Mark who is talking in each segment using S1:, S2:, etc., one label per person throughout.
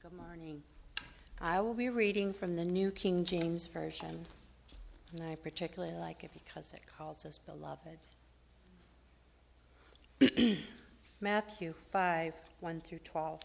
S1: Good morning. I will be reading from the New King James Version, and I particularly like it because it calls us beloved. Matthew 5, 1 through 12.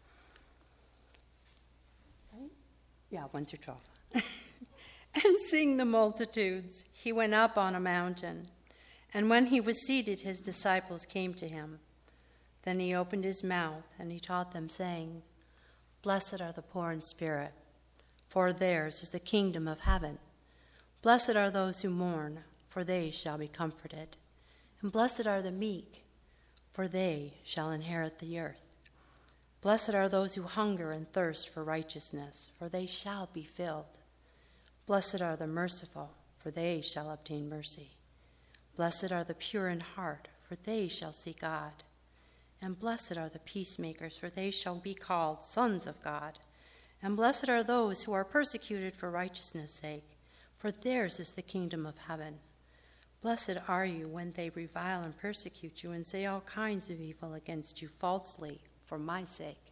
S1: Right? Yeah, 1 through 12. And seeing the multitudes, he went up on a mountain, and when he was seated, his disciples came to him. Then he opened his mouth, and he taught them, saying, Blessed are the poor in spirit, for theirs is the kingdom of heaven. Blessed are those who mourn, for they shall be comforted. And blessed are the meek, for they shall inherit the earth. Blessed are those who hunger and thirst for righteousness, for they shall be filled. Blessed are the merciful, for they shall obtain mercy. Blessed are the pure in heart, for they shall see God. And blessed are the peacemakers, for they shall be called sons of God. And blessed are those who are persecuted for righteousness' sake, for theirs is the kingdom of heaven. Blessed are you when they revile and persecute you and say all kinds of evil against you falsely for my sake.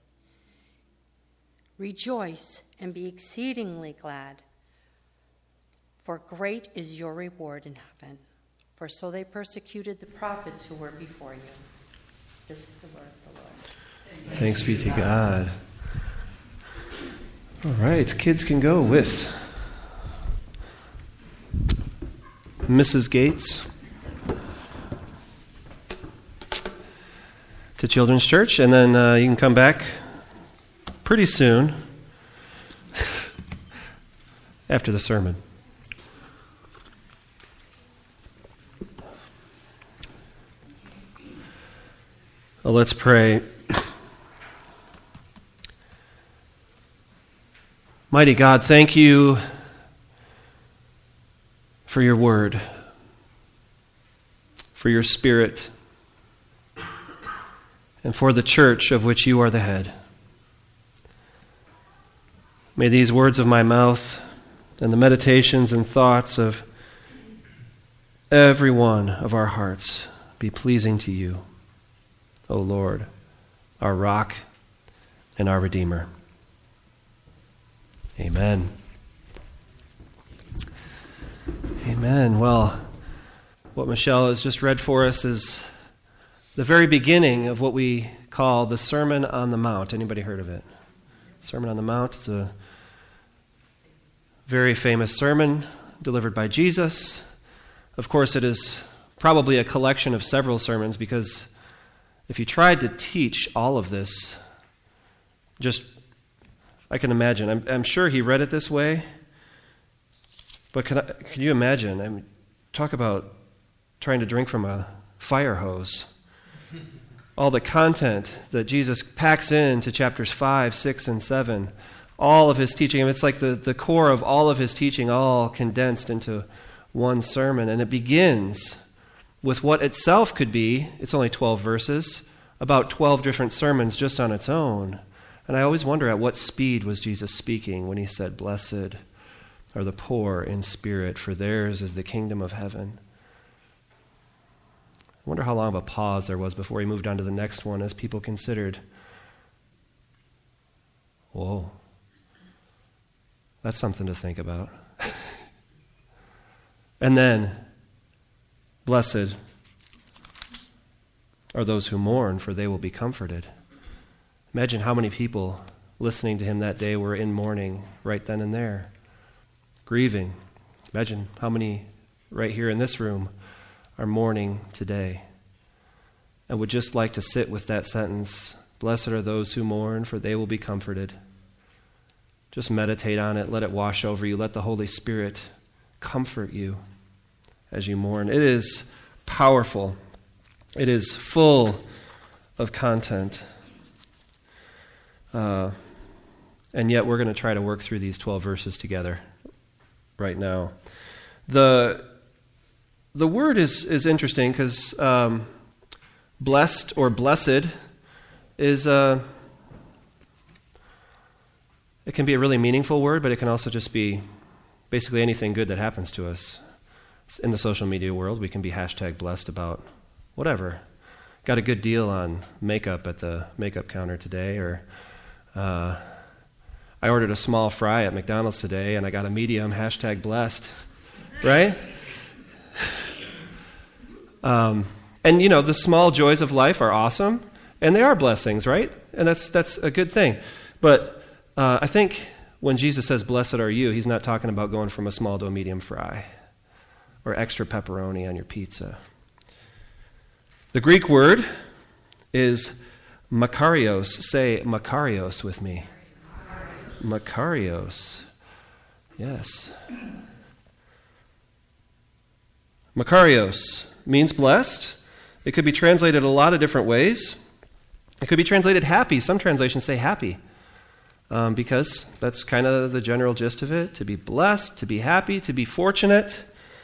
S1: Rejoice and be exceedingly glad, for great is your reward in heaven. For so they persecuted the prophets who were before you. This is the word of the Lord.
S2: Thanks be to God. All right, kids can go with Mrs. Gates to Children's Church, and then you can come back pretty soon after the sermon. Well, let's pray. Mighty God, thank you for your word, for your Spirit, and for the church of which you are the head. May these words of my mouth and the meditations and thoughts of every one of our hearts be pleasing to you, O Lord, our rock and our Redeemer. Amen. Amen. Well, what Michelle has just read for us is the very beginning of what we call the Sermon on the Mount. Anybody heard of it? Sermon on the Mount. It's a very famous sermon delivered by Jesus. Of course, it is probably a collection of several sermons, because if you tried to teach all of this, I can imagine. I'm sure he read it this way, but can you imagine? I mean, talk about trying to drink from a fire hose. All the content that Jesus packs into chapters 5, 6, and 7, all of his teaching. I mean, it's like the core of all of his teaching, all condensed into one sermon. And it begins with what itself could be, it's only 12 verses, about 12 different sermons just on its own. And I always wonder at what speed was Jesus speaking when he said, Blessed are the poor in spirit, for theirs is the kingdom of heaven. I wonder how long of a pause there was before he moved on to the next one as people considered, whoa, that's something to think about. And then, blessed are those who mourn, for they will be comforted. Imagine how many people listening to him that day were in mourning right then and there, grieving. Imagine how many right here in this room are mourning today and would just like to sit with that sentence, Blessed are those who mourn, for they will be comforted. Just meditate on it. Let it wash over you. Let the Holy Spirit comfort you as you mourn. It is powerful. It is full of content. And yet we're going to try to work through these 12 verses together right now. The word is interesting because blessed or blessed is it can be a really meaningful word, but it can also just be basically anything good that happens to us. In the social media world, we can be #blessed about whatever. Got a good deal on makeup at the makeup counter today, or I ordered a small fry at McDonald's today, and I got a medium, #blessed, right? And, the small joys of life are awesome, and they are blessings, right? And that's a good thing. But I think when Jesus says, blessed are you, he's not talking about going from a small to a medium fry or extra pepperoni on your pizza. The Greek word is makarios. Say makarios with me. Makarios. Yes. Makarios means blessed. It could be translated a lot of different ways. It could be translated happy. Some translations say happy, because that's kind of the general gist of it. To be blessed, to be happy, to be fortunate.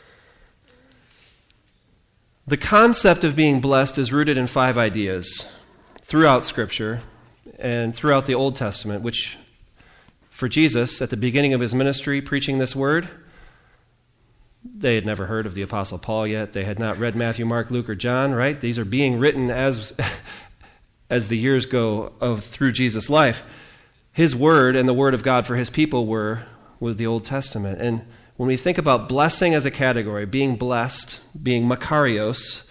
S2: The concept of being blessed is rooted in 5 ideas throughout Scripture and throughout the Old Testament, which for Jesus, at the beginning of his ministry, preaching this word, they had never heard of the Apostle Paul yet. They had not read Matthew, Mark, Luke, or John, right? These are being written as the years go through Jesus' life. His word and the word of God for his people was the Old Testament. And when we think about blessing as a category, being blessed, being makarios,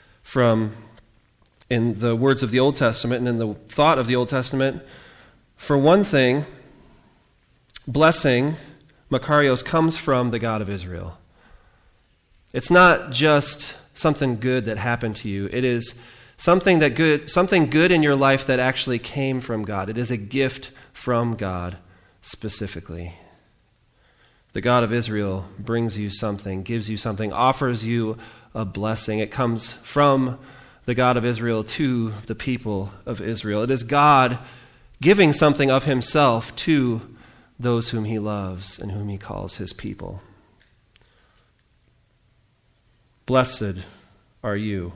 S2: in the words of the Old Testament and in the thought of the Old Testament, for one thing, blessing, makarios, comes from the God of Israel. It's not just something good that happened to you. It is something good in your life that actually came from God. It is a gift from God specifically. The God of Israel brings you something, gives you something, offers you a blessing. It comes from the God of Israel to the people of Israel. It is God giving something of himself to those whom he loves and whom he calls his people. Blessed are you,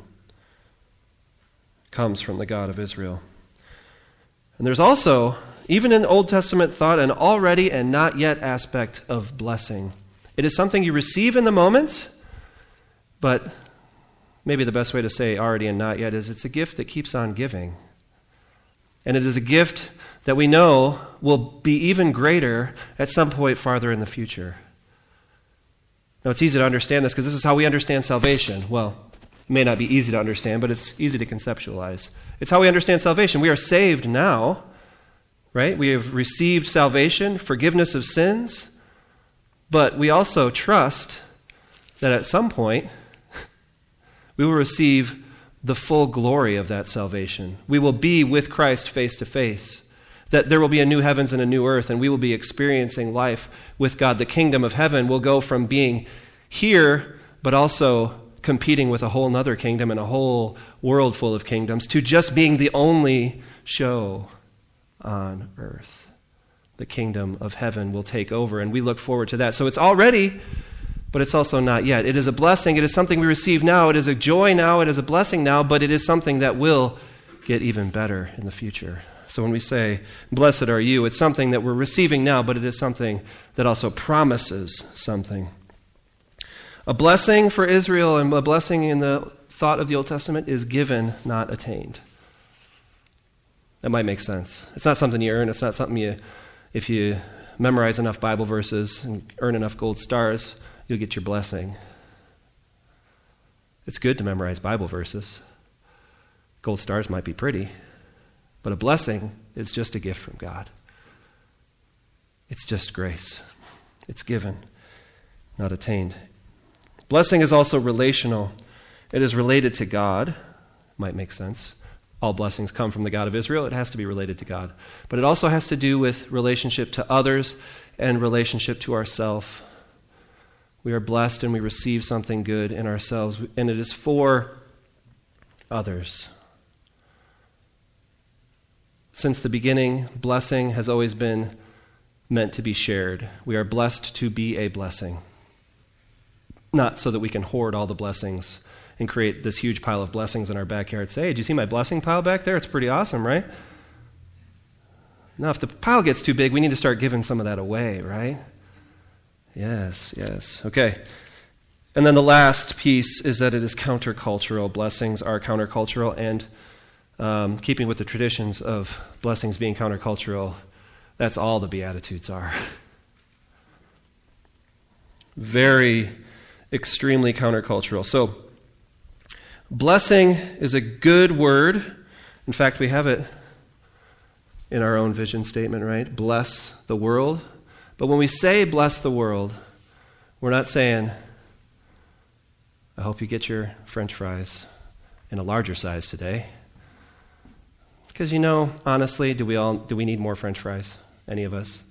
S2: comes from the God of Israel. And there's also, even in Old Testament thought, an already and not yet aspect of blessing. It is something you receive in the moment, but maybe the best way to say already and not yet is it's a gift that keeps on giving. And it is a gift that we know will be even greater at some point farther in the future. Now, it's easy to understand this because this is how we understand salvation. Well, it may not be easy to understand, but it's easy to conceptualize. It's how we understand salvation. We are saved now, right? We have received salvation, forgiveness of sins, but we also trust that at some point we will receive the full glory of that salvation. We will be with Christ face to face. That there will be a new heavens and a new earth, and we will be experiencing life with God. The kingdom of heaven will go from being here, but also competing with a whole other kingdom and a whole world full of kingdoms, to just being the only show on earth. The kingdom of heaven will take over, and we look forward to that. So it's already, but it's also not yet. It is a blessing. It is something we receive now. It is a joy now. It is a blessing now, but it is something that will get even better in the future. So when we say, blessed are you, it's something that we're receiving now, but it is something that also promises something. A blessing for Israel and a blessing in the thought of the Old Testament is given, not attained. That might make sense. It's not something you earn. It's not something if you memorize enough Bible verses and earn enough gold stars, you'll get your blessing. It's good to memorize Bible verses. Gold stars might be pretty. But a blessing is just a gift from God. It's just grace. It's given, not attained. Blessing is also relational. It is related to God. Might make sense. All blessings come from the God of Israel. It has to be related to God. But it also has to do with relationship to others and relationship to ourselves. We are blessed and we receive something good in ourselves, and it is for others. Since the beginning, blessing has always been meant to be shared. We are blessed to be a blessing. Not so that we can hoard all the blessings and create this huge pile of blessings in our backyard. Say, hey, do you see my blessing pile back there? It's pretty awesome, right? Now, if the pile gets too big, we need to start giving some of that away, right? Yes. Okay. And then the last piece is that it is countercultural. Blessings are countercultural, and keeping with the traditions of blessings being countercultural, That's all the Beatitudes are. Very, extremely countercultural. So, blessing is a good word. In fact, we have it in our own vision statement, right? Bless the world. But when we say bless the world, we're not saying, I hope you get your French fries in a larger size today. Because honestly, do we need more French fries? Any of us?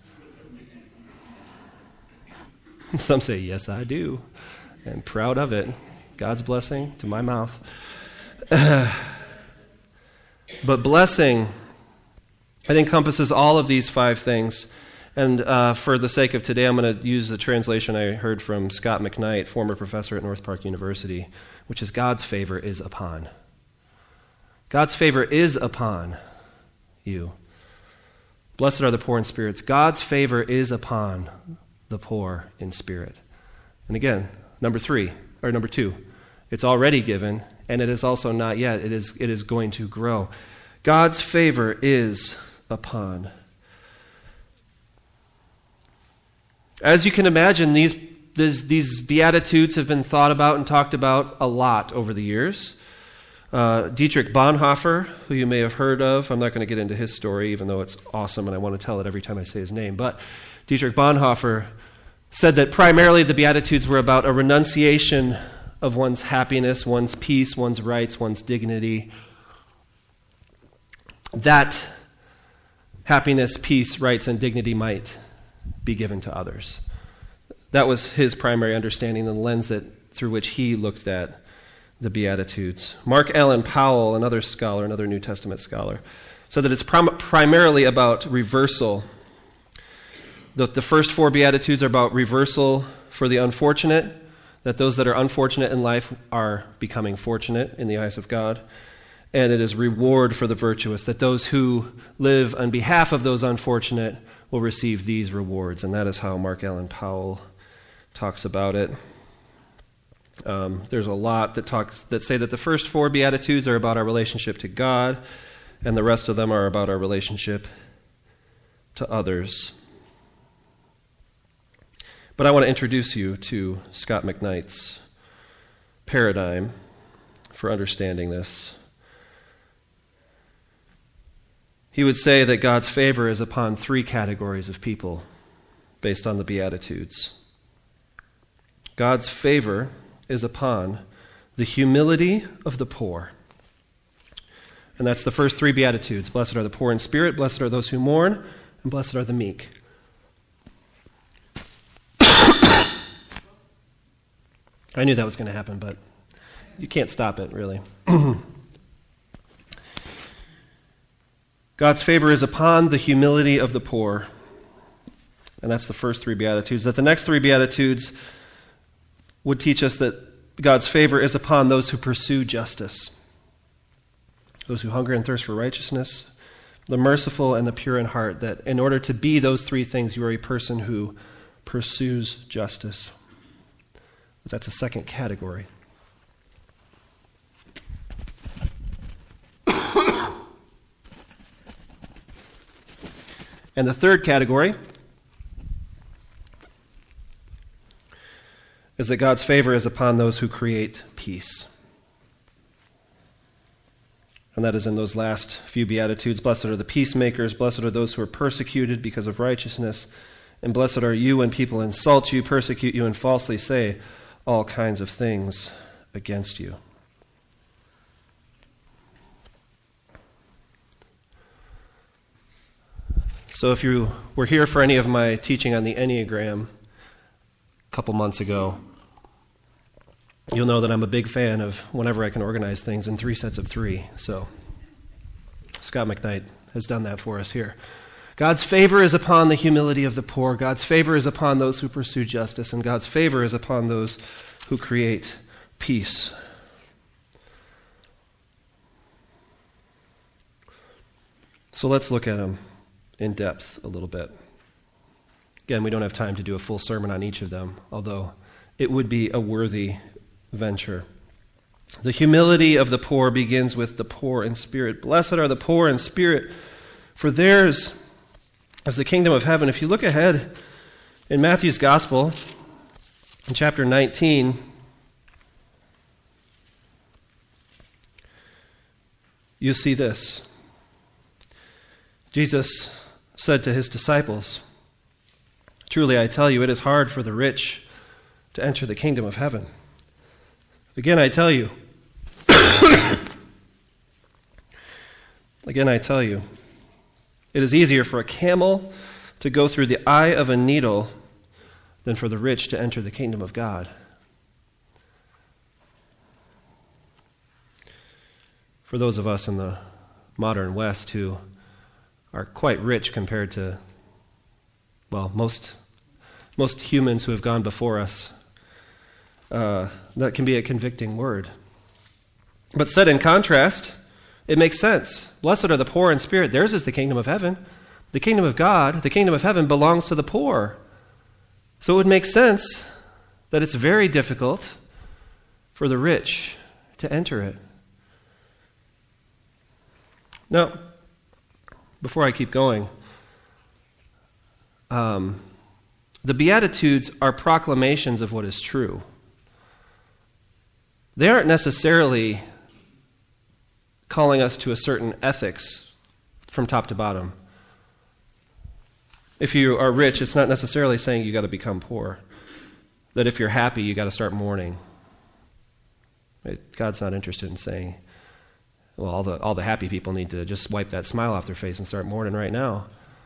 S2: Some say, yes, I do. I'm proud of it. God's blessing to my mouth. But blessing, it encompasses all of these 5 things. And for the sake of today, I'm going to use the translation I heard from Scott McKnight, former professor at North Park University, which is God's favor is upon. God's favor is upon you. Blessed are the poor in spirits. God's favor is upon the poor in spirit. And again, number 2, it's already given, and it is also not yet. It is going to grow. God's favor is upon. As you can imagine, these Beatitudes have been thought about and talked about a lot over the years. Dietrich Bonhoeffer, who you may have heard of, I'm not going to get into his story, even though it's awesome and I want to tell it every time I say his name, but Dietrich Bonhoeffer said that primarily the Beatitudes were about a renunciation of one's happiness, one's peace, one's rights, one's dignity. That happiness, peace, rights, and dignity might be given to others. That was his primary understanding, the lens through which he looked at the Beatitudes. Mark Allen Powell, another New Testament scholar, said that it's primarily about reversal. The first 4 Beatitudes are about reversal for the unfortunate, that those that are unfortunate in life are becoming fortunate in the eyes of God. And it is reward for the virtuous, that those who live on behalf of those unfortunate will receive these rewards. And that is how Mark Allen Powell talks about it. There's a lot that say that the first 4 Beatitudes are about our relationship to God, and the rest of them are about our relationship to others. But I want to introduce you to Scott McKnight's paradigm for understanding this. He would say that God's favor is upon 3 categories of people based on the Beatitudes. God's favor is upon the humility of the poor. And that's the first 3 Beatitudes. Blessed are the poor in spirit, blessed are those who mourn, and blessed are the meek. I knew that was going to happen, but you can't stop it, really. God's favor is upon the humility of the poor. And that's the first 3 Beatitudes. That the next 3 Beatitudes would teach us that God's favor is upon those who pursue justice, those who hunger and thirst for righteousness, the merciful and the pure in heart, that in order to be those 3 things, you are a person who pursues justice. But that's a second category. And the third category is that God's favor is upon those who create peace. And that is in those last few Beatitudes. Blessed are the peacemakers, blessed are those who are persecuted because of righteousness, and blessed are you when people insult you, persecute you, and falsely say all kinds of things against you. So if you were here for any of my teaching on the Enneagram a couple months ago, you'll know that I'm a big fan of whenever I can organize things in 3 sets of 3. So Scott McKnight has done that for us here. God's favor is upon the humility of the poor. God's favor is upon those who pursue justice. And God's favor is upon those who create peace. So let's look at them in depth a little bit. Again, we don't have time to do a full sermon on each of them, although it would be a worthy venture. The humility of the poor begins with the poor in spirit. Blessed are the poor in spirit, for theirs as the kingdom of heaven. If you look ahead in Matthew's Gospel, in chapter 19, you see this. Jesus said to his disciples, "Truly I tell you, it is hard for the rich to enter the kingdom of heaven. Again I tell you, it is easier for a camel to go through the eye of a needle than for the rich to enter the kingdom of God." For those of us in the modern West who are quite rich compared to, well, most humans who have gone before us, that can be a convicting word. But said in contrast, it makes sense. Blessed are the poor in spirit. Theirs is the kingdom of heaven. The kingdom of God, the kingdom of heaven, belongs to the poor. So it would make sense that it's very difficult for the rich to enter it. Now, before I keep going, the Beatitudes are proclamations of what is true. They aren't necessarily calling us to a certain ethics from top to bottom. If you are rich, it's not necessarily saying you got to become poor. That if you're happy, you got to start mourning. God's not interested in saying, well, all the happy people need to just wipe that smile off their face and start mourning right now.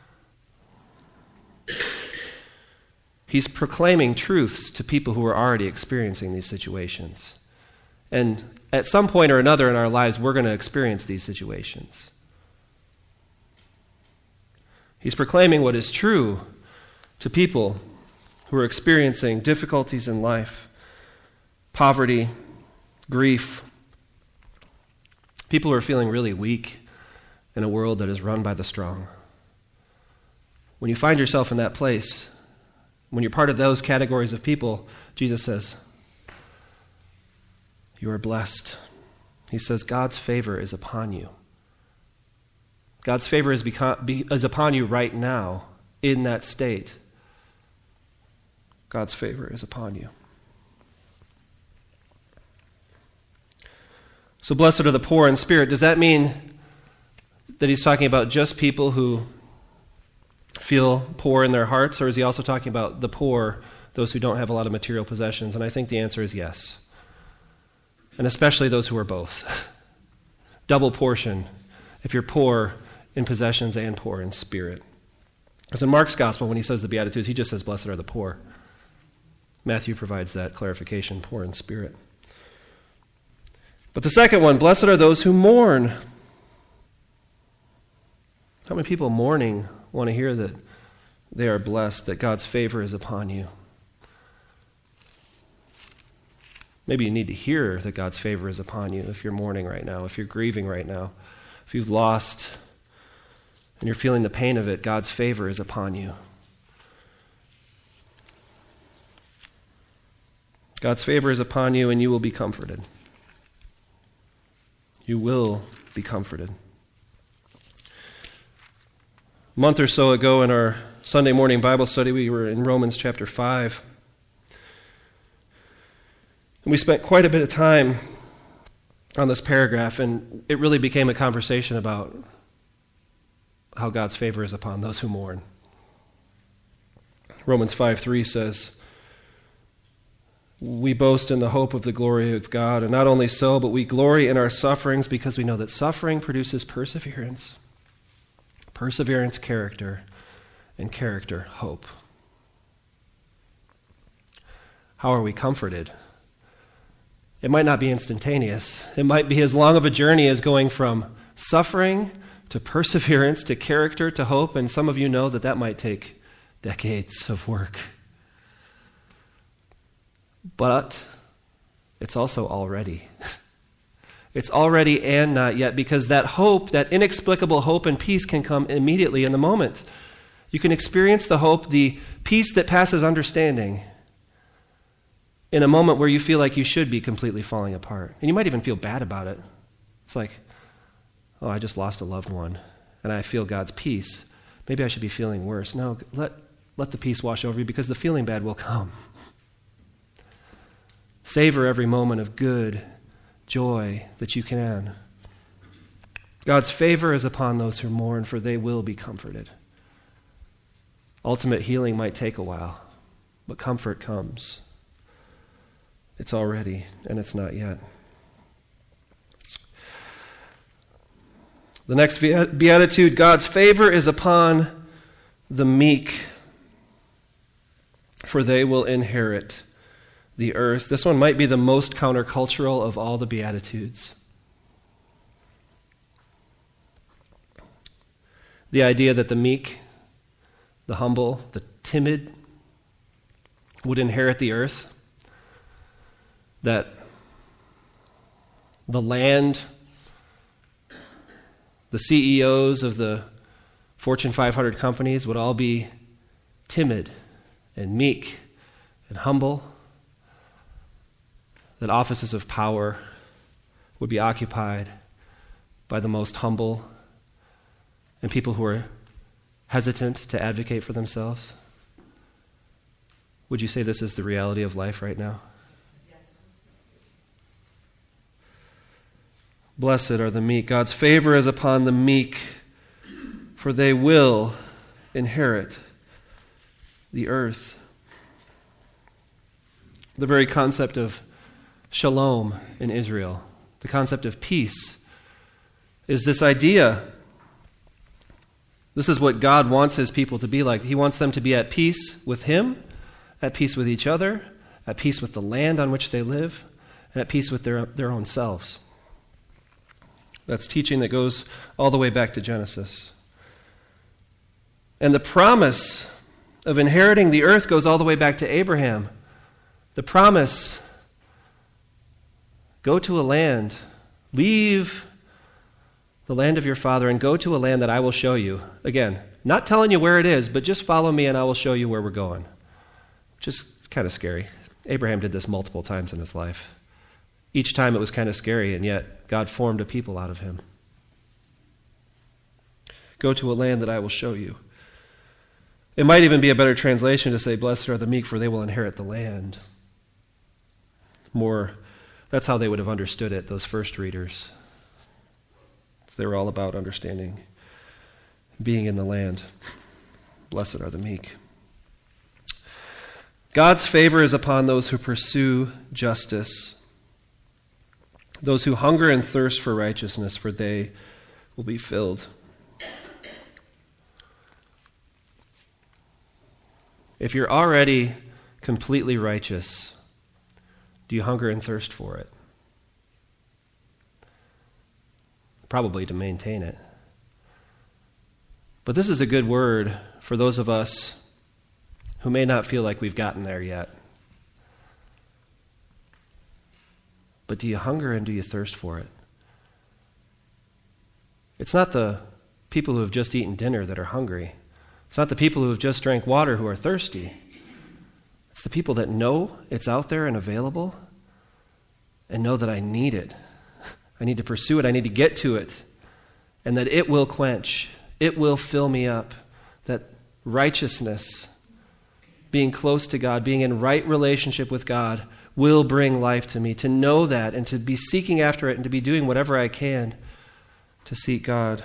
S2: He's proclaiming truths to people who are already experiencing these situations. And at some point or another in our lives, we're going to experience these situations. He's proclaiming what is true to people who are experiencing difficulties in life, poverty, grief, people who are feeling really weak in a world that is run by the strong. When you find yourself in that place, when you're part of those categories of people, Jesus says, you are blessed. He says, God's favor is upon you. God's favor is upon you right now in that state. God's favor is upon you. So blessed are the poor in spirit. Does that mean that he's talking about just people who feel poor in their hearts, or is he also talking about the poor, those who don't have a lot of material possessions? And I think the answer is yes. And especially those who are both. Double portion if you're poor in possessions and poor in spirit. As in Mark's gospel, when he says the Beatitudes, he just says, blessed are the poor. Matthew provides that clarification, poor in spirit. But the second one, blessed are those who mourn. How many people mourning want to hear that they are blessed, that God's favor is upon you? Maybe you need to hear that God's favor is upon you if you're mourning right now, if you're grieving right now, if you've lost and you're feeling the pain of it, God's favor is upon you. God's favor is upon you and you will be comforted. You will be comforted. A month or so ago in our Sunday morning Bible study, we were in Romans chapter 5. And we spent quite a bit of time on this paragraph, and it really became a conversation about how God's favor is upon those who mourn. Romans 5:3 says, we boast in the hope of the glory of God, and not only so, but we glory in our sufferings because we know that suffering produces perseverance. Perseverance, character, and character, hope. How are we comforted? It might not be instantaneous. It might be as long of a journey as going from suffering to perseverance to character to hope, and some of you know that that might take decades of work. But it's also already. It's already and not yet, because that hope, that inexplicable hope and peace can come immediately in the moment. You can experience the hope, the peace that passes understanding, in a moment where you feel like you should be completely falling apart. And you might even feel bad about it. It's like, oh, I just lost a loved one, and I feel God's peace. maybe I should be feeling worse. No, let the peace wash over you, because the feeling bad will come. Savor every moment of good joy that you can. God's favor is upon those who mourn, for they will be comforted. Ultimate healing might take a while, but comfort comes. It's already, and it's not yet. The next beatitude, God's favor is upon the meek, for they will inherit the earth. This one might be the most countercultural of all the beatitudes. The idea that the meek, the humble, the timid would inherit the earth, that the land, the CEOs of the Fortune 500 companies would all be timid and meek and humble, that offices of power would be occupied by the most humble and people who are hesitant to advocate for themselves. Would you say this is the reality of life right now? Yes. Blessed are the meek. God's favor is upon the meek, for they will inherit the earth. The very concept of shalom in Israel, the concept of peace, is this idea. This is what God wants his people to be like. He wants them to be at peace with him, at peace with each other, at peace with the land on which they live, and at peace with their own selves. That's teaching that goes all the way back to Genesis. And the promise of inheriting the earth goes all the way back to Abraham. The promise, go to a land, leave the land of your father and go to a land that I will show you. Again, not telling you where it is, but just follow me and I will show you where we're going. Which is kind of scary. Abraham did this multiple times in his life. Each time it was kind of scary, and yet God formed a people out of him. Go to a land that I will show you. It might even be a better translation to say, blessed are the meek, for they will inherit the land. That's how they would have understood it, those first readers. They were all about understanding being in the land. Blessed are the meek. God's favor is upon those who pursue justice, those who hunger and thirst for righteousness, for they will be filled. If you're already completely righteous, do you hunger and thirst for it? Probably to maintain it. But this is a good word for those of us who may not feel like we've gotten there yet. But do you hunger and do you thirst for it? It's not the people who have just eaten dinner that are hungry. It's not the people who have just drank water who are thirsty. It's the people that know it's out there and available and know that I need it. I need to pursue it. I need to get to it. And that it will quench. It will fill me up. That righteousness, being close to God, being in right relationship with God, will bring life to me. To know that and to be seeking after it and to be doing whatever I can to seek God.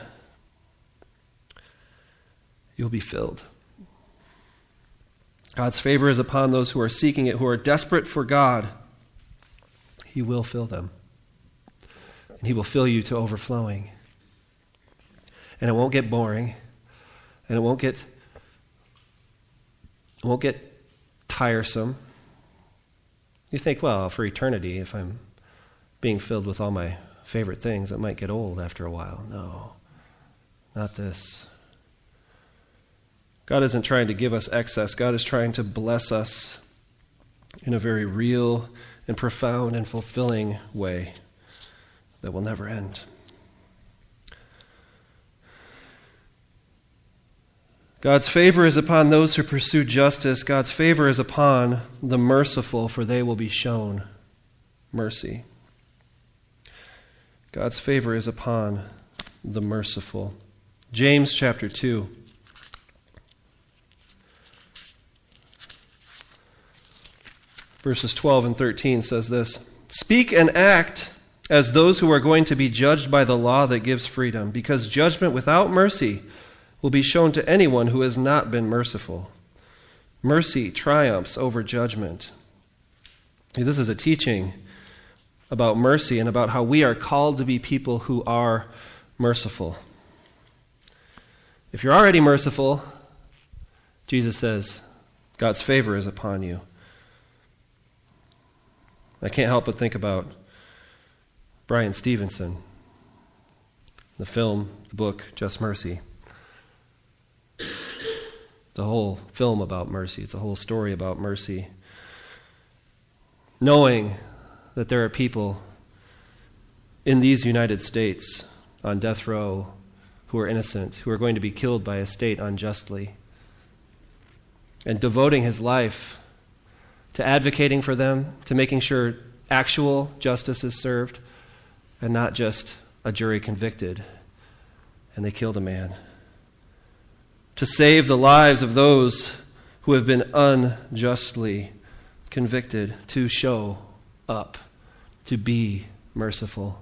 S2: You'll be filled. God's favor is upon those who are seeking it, who are desperate for God. He will fill them. And he will fill you to overflowing. And it won't get boring. And it won't get tiresome. You think, well, for eternity, if I'm being filled with all my favorite things, it might get old after a while. No, not this. God isn't trying to give us excess. God is trying to bless us in a very real and profound and fulfilling way that will never end. God's favor is upon those who pursue justice. God's favor is upon the merciful, for they will be shown mercy. God's favor is upon the merciful. James chapter 2. verses 12 and 13 says this, "Speak and act as those who are going to be judged by the law that gives freedom, because judgment without mercy will be shown to anyone who has not been merciful. Mercy triumphs over judgment." This is a teaching about mercy and about how we are called to be people who are merciful. If you're already merciful, Jesus says, God's favor is upon you. I can't help but think about Bryan Stevenson, the film, the book, Just Mercy. It's a whole film about mercy. It's a whole story about mercy. Knowing that there are people in these United States on death row who are innocent, who are going to be killed by a state unjustly, and devoting his life to advocating for them, to making sure actual justice is served, and not just a jury convicted, and they killed a man. To save the lives of those who have been unjustly convicted, to show up, to be merciful.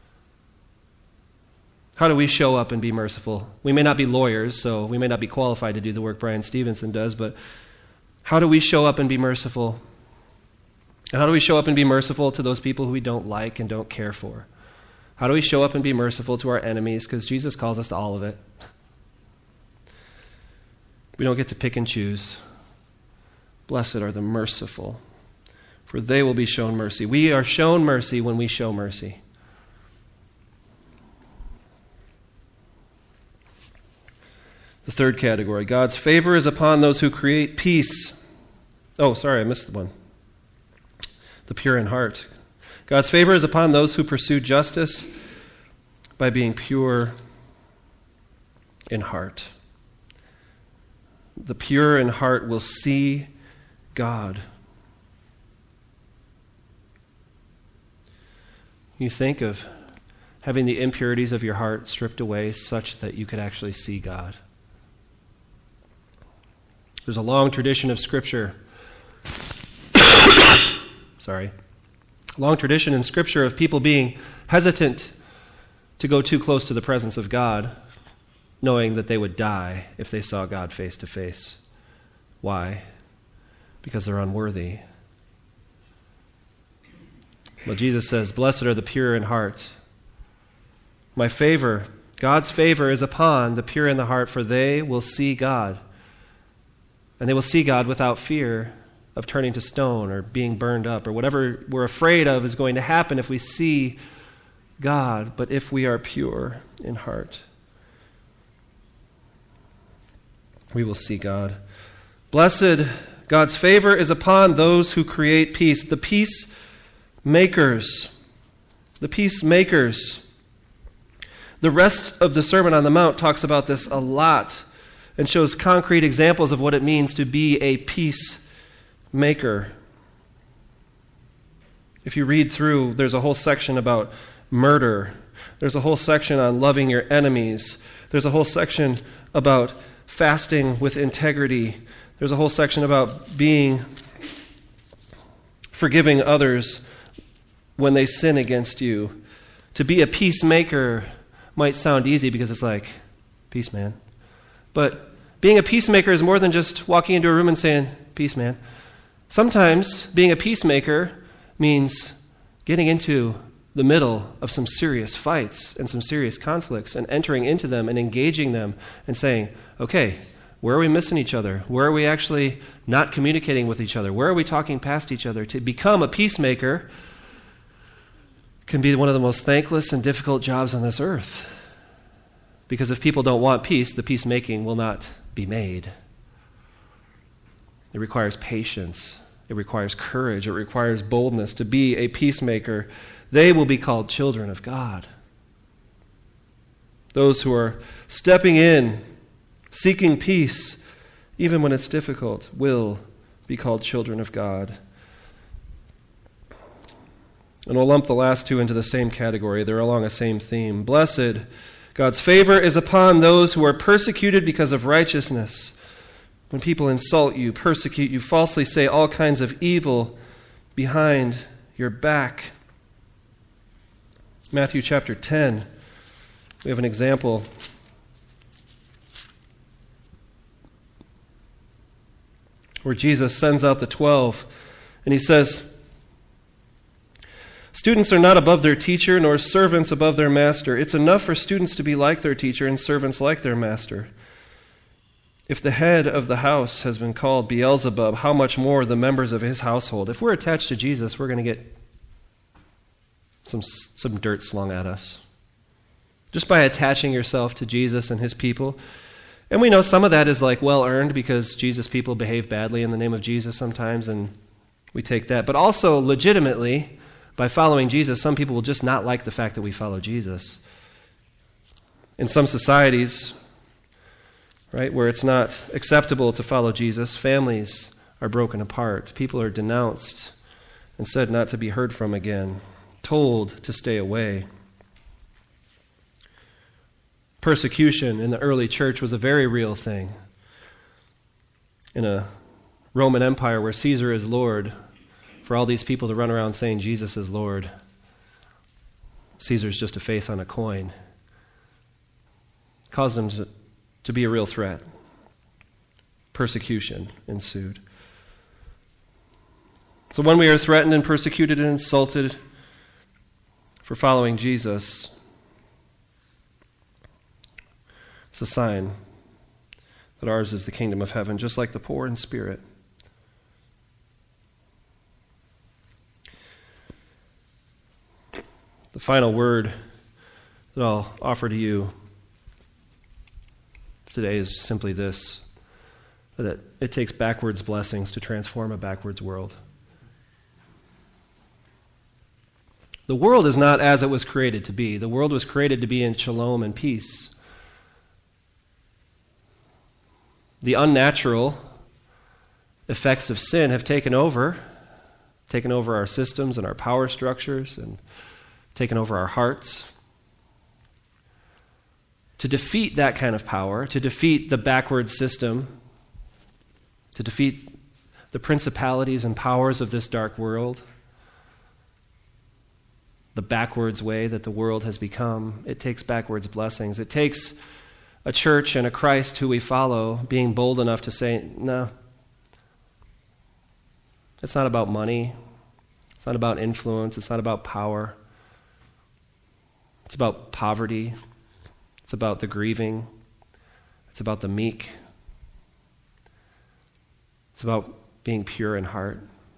S2: How do we show up and be merciful? We may not be lawyers, so we may not be qualified to do the work Bryan Stevenson does, but how do we show up and be merciful? And how do we show up and be merciful to those people who we don't like and don't care for? How do we show up and be merciful to our enemies? Because Jesus calls us to all of it. We don't get to pick and choose. Blessed are the merciful, for they will be shown mercy. We are shown mercy when we show mercy. The third category, God's favor is upon those who create peace. Oh, sorry, I missed one. The pure in heart. God's favor is upon those who pursue justice by being pure in heart. The pure in heart will see God. You think of having the impurities of your heart stripped away such that you could actually see God. There's a long tradition of Scripture. Long tradition in Scripture of people being hesitant to go too close to the presence of God, knowing that they would die if they saw God face to face. Why? Because they're unworthy. Well, Jesus says, "Blessed are the pure in heart." My favor, God's favor is upon the pure in the heart, for they will see God. And they will see God without fear of turning to stone or being burned up or whatever we're afraid of is going to happen if we see God, but if we are pure in heart, we will see God. Blessed, God's favor is upon those who create peace, the peacemakers. The peacemakers. The rest of the Sermon on the Mount talks about this a lot and shows concrete examples of what it means to be a peacemaker. If you read through, there's a whole section about murder. There's a whole section on loving your enemies. There's a whole section about fasting with integrity. There's a whole section about forgiving others when they sin against you. To be a peacemaker might sound easy because it's like, peace, man. But being a peacemaker is more than just walking into a room and saying, peace, man. Sometimes being a peacemaker means getting into the middle of some serious fights and some serious conflicts and entering into them and engaging them and saying, okay, where are we missing each other? Where are we actually not communicating with each other? Where are we talking past each other? To become a peacemaker can be one of the most thankless and difficult jobs on this earth. Because if people don't want peace, the peacemaking will not be made. It requires patience. It requires courage. It requires boldness to be a peacemaker. They will be called children of God. Those who are stepping in, seeking peace, even when it's difficult, will be called children of God. And we'll lump the last two into the same category. They're along a same theme. Blessed, God's favor is upon those who are persecuted because of righteousness. When people insult you, persecute you, falsely say all kinds of evil behind your back. Matthew chapter 10, we have an example. Where Jesus sends out the 12, and he says, "Students are not above their teacher, nor servants above their master. It's enough for students to be like their teacher and servants like their master. If the head of the house has been called Beelzebub, how much more the members of his household?" If we're attached to Jesus, we're going to get some dirt slung at us. Just by attaching yourself to Jesus and his people. And we know some of that is like well-earned because Jesus' people behave badly in the name of Jesus sometimes, and we take that. But also, legitimately, by following Jesus, some people will just not like the fact that we follow Jesus. In some societies, right, where it's not acceptable to follow Jesus, families are broken apart. People are denounced and said not to be heard from again, told to stay away. Persecution in the early church was a very real thing. In a Roman Empire where Caesar is Lord, for all these people to run around saying Jesus is Lord, Caesar's just a face on a coin, caused them to be a real threat. Persecution ensued. So when we are threatened and persecuted and insulted for following Jesus, it's a sign that ours is the kingdom of heaven, just like the poor in spirit. The final word that I'll offer to you today is simply this, that it takes backwards blessings to transform a backwards world. The world is not as it was created to be. The world was created to be in shalom and peace. The unnatural effects of sin have taken over our systems and our power structures and taken over our hearts. To defeat that kind of power, to defeat the backward system, to defeat the principalities and powers of this dark world, the backwards way that the world has become, it takes backwards blessings. It takes a church and a Christ who we follow being bold enough to say, no, it's not about money. It's not about influence. It's not about power. It's about poverty. It's about the grieving. It's about the meek. It's about being pure in heart.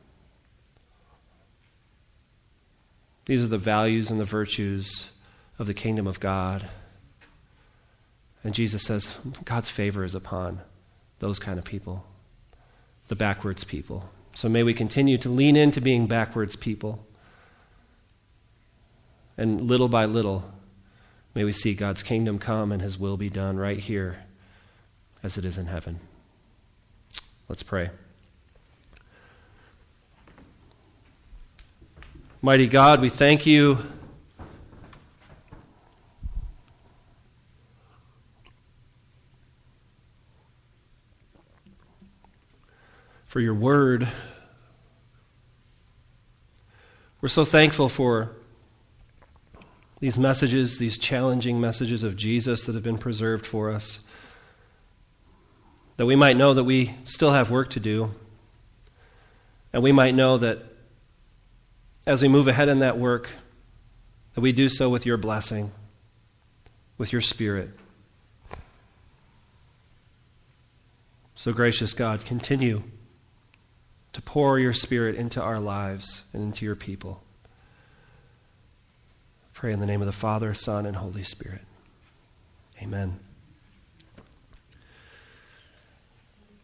S2: These are the values and the virtues of the kingdom of God. And Jesus says God's favor is upon those kind of people, the backwards people. So may we continue to lean into being backwards people. And little by little, may we see God's kingdom come and his will be done right here as it is in heaven. Let's pray. Mighty God, we thank you for your word. We're so thankful for these messages, these challenging messages of Jesus that have been preserved for us, that we might know that we still have work to do, and we might know that as we move ahead in that work, that we do so with your blessing, with your Spirit. So gracious God, continue to pour your Spirit into our lives and into your people. Pray in the name of the Father, Son, and Holy Spirit. Amen.